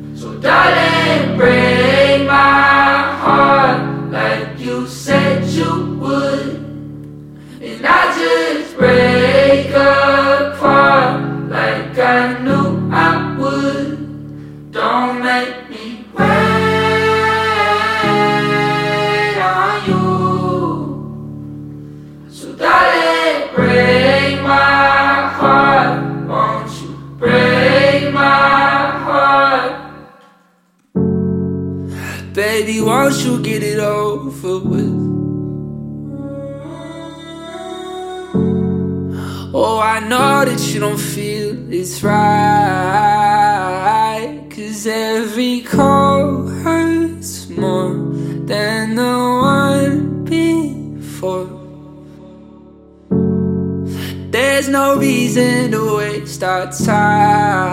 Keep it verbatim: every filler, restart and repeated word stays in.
So darling, break my heart like you said you would, and I just break apart like I knew I would. Don't make me wait on you. So darling, break my heart. Won't you break my heart? Baby, won't you get it over with? Oh, I know that you don't feel it's right, 'cause every call hurts more than the one before. There's no reason to waste our time.